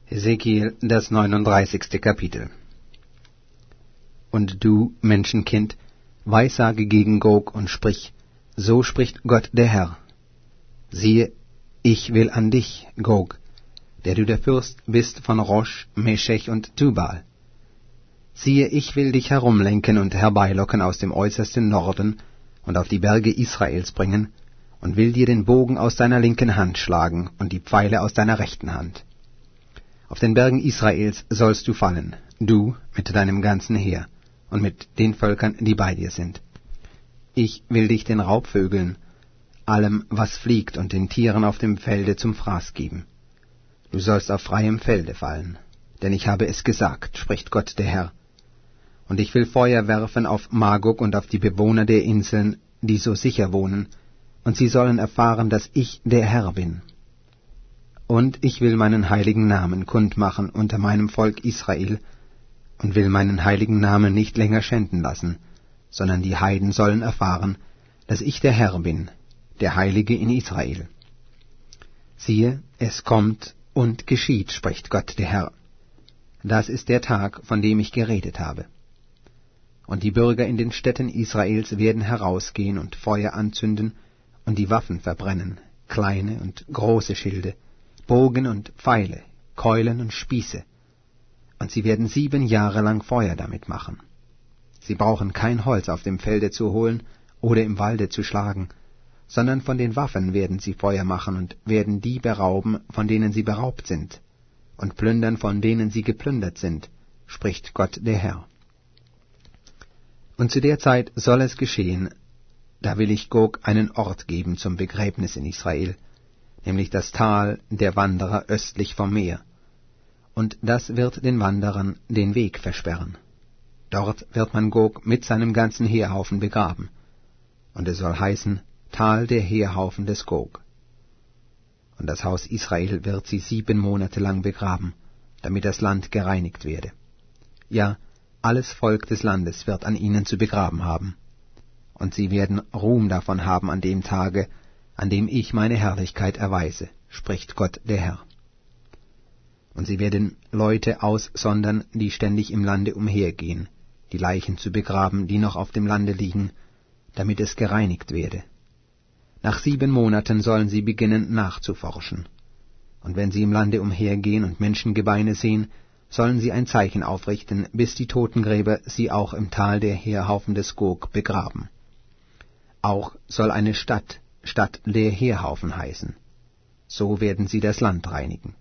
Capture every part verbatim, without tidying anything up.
Hesekiel, das neununddreißigste Kapitel. Und du, Menschenkind, weissage gegen Gog und sprich, so spricht Gott der Herr. Siehe, ich will an dich, Gog, der du der Fürst bist von Rosch, Meschech und Tubal. Siehe, ich will dich herumlenken und herbeilocken aus dem äußersten Norden und auf die Berge Israels bringen, und will dir den Bogen aus deiner linken Hand schlagen und die Pfeile aus deiner rechten Hand. Auf den Bergen Israels sollst du fallen, du mit deinem ganzen Heer und mit den Völkern, die bei dir sind. Ich will dich den Raubvögeln, allem, was fliegt, und den Tieren auf dem Felde zum Fraß geben. Du sollst auf freiem Felde fallen, denn ich habe es gesagt, spricht Gott der Herr. Und ich will Feuer werfen auf Magog und auf die Bewohner der Inseln, die so sicher wohnen, und sie sollen erfahren, dass ich der Herr bin. Und ich will meinen heiligen Namen kundmachen unter meinem Volk Israel, und will meinen heiligen Namen nicht länger schänden lassen, sondern die Heiden sollen erfahren, dass ich der Herr bin, der Heilige in Israel. Siehe, es kommt und geschieht, spricht Gott der Herr. Das ist der Tag, von dem ich geredet habe. Und die Bürger in den Städten Israels werden herausgehen und Feuer anzünden und die Waffen verbrennen, kleine und große Schilde, Bogen und Pfeile, Keulen und Spieße. Und sie werden sieben Jahre lang Feuer damit machen. Sie brauchen kein Holz auf dem Felde zu holen oder im Walde zu schlagen, sondern von den Waffen werden sie Feuer machen und werden die berauben, von denen sie beraubt sind, und plündern, von denen sie geplündert sind, spricht Gott der Herr. Und zu der Zeit soll es geschehen, da will ich Gog einen Ort geben zum Begräbnis in Israel, nämlich das Tal der Wanderer östlich vom Meer. Und das wird den Wanderern den Weg versperren. Dort wird man Gog mit seinem ganzen Heerhaufen begraben. Und es soll heißen, Tal der Heerhaufen des Gog. Und das Haus Israel wird sie sieben Monate lang begraben, damit das Land gereinigt werde. Ja, alles Volk des Landes wird an ihnen zu begraben haben. Und sie werden Ruhm davon haben an dem Tage, an dem ich meine Herrlichkeit erweise, spricht Gott der Herr. Und sie werden Leute aussondern, die ständig im Lande umhergehen, die Leichen zu begraben, die noch auf dem Lande liegen, damit es gereinigt werde. Nach sieben Monaten sollen sie beginnen nachzuforschen. Und wenn sie im Lande umhergehen und Menschengebeine sehen, sollen sie ein Zeichen aufrichten, bis die Totengräber sie auch im Tal der Heerhaufen des Gog begraben. Auch soll eine Stadt Stadt der Heerhaufen heißen. So werden sie das Land reinigen.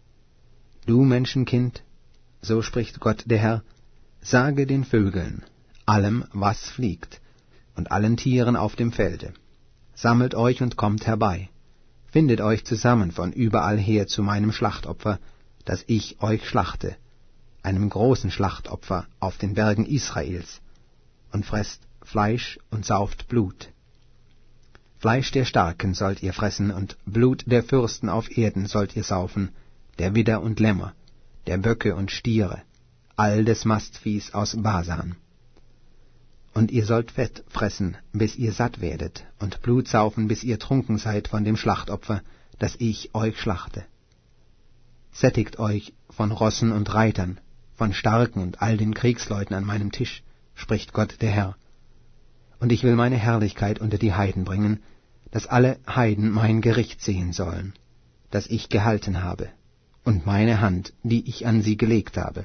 Du Menschenkind, so spricht Gott der Herr, sage den Vögeln, allem, was fliegt, und allen Tieren auf dem Felde, sammelt euch und kommt herbei, findet euch zusammen von überall her zu meinem Schlachtopfer, dass ich euch schlachte, einem großen Schlachtopfer auf den Bergen Israels, und fresst Fleisch und sauft Blut. Fleisch der Starken sollt ihr fressen, und Blut der Fürsten auf Erden sollt ihr saufen, der Widder und Lämmer, der Böcke und Stiere, all des Mastviehs aus Basan. Und ihr sollt Fett fressen, bis ihr satt werdet, und Blut saufen, bis ihr trunken seid von dem Schlachtopfer, das ich euch schlachte. Sättigt euch von Rossen und Reitern, von Starken und all den Kriegsleuten an meinem Tisch, spricht Gott der Herr. Und ich will meine Herrlichkeit unter die Heiden bringen, dass alle Heiden mein Gericht sehen sollen, das ich gehalten habe, und meine Hand, die ich an sie gelegt habe.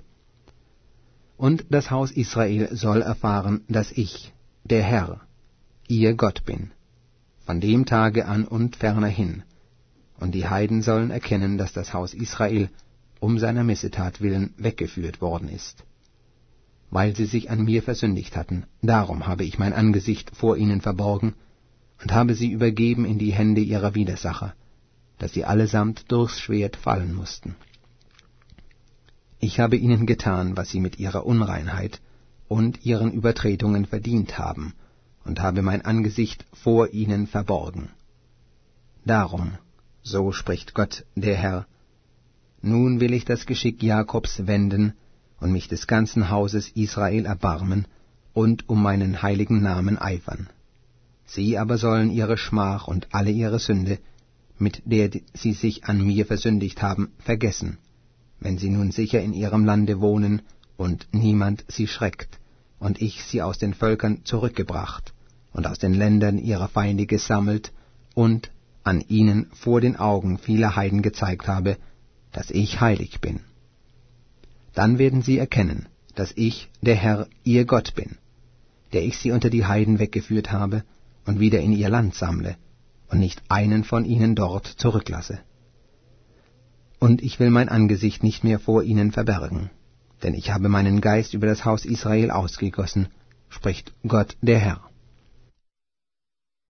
Und das Haus Israel soll erfahren, dass ich, der Herr, ihr Gott bin, von dem Tage an und ferner hin. Und die Heiden sollen erkennen, dass das Haus Israel um seiner Missetat willen weggeführt worden ist. Weil sie sich an mir versündigt hatten, darum habe ich mein Angesicht vor ihnen verborgen und habe sie übergeben in die Hände ihrer Widersacher, dass sie allesamt durchs Schwert fallen mussten. Ich habe ihnen getan, was sie mit ihrer Unreinheit und ihren Übertretungen verdient haben, und habe mein Angesicht vor ihnen verborgen. Darum, so spricht Gott der Herr, nun will ich das Geschick Jakobs wenden und mich des ganzen Hauses Israel erbarmen und um meinen heiligen Namen eifern. Sie aber sollen ihre Schmach und alle ihre Sünde, mit der sie sich an mir versündigt haben, vergessen, wenn sie nun sicher in ihrem Lande wohnen und niemand sie schreckt, und ich sie aus den Völkern zurückgebracht und aus den Ländern ihrer Feinde gesammelt und an ihnen vor den Augen vieler Heiden gezeigt habe, dass ich heilig bin. Dann werden sie erkennen, dass ich, der Herr, ihr Gott bin, der ich sie unter die Heiden weggeführt habe und wieder in ihr Land sammle und nicht einen von ihnen dort zurücklasse. Und ich will mein Angesicht nicht mehr vor ihnen verbergen, denn ich habe meinen Geist über das Haus Israel ausgegossen, spricht Gott der Herr.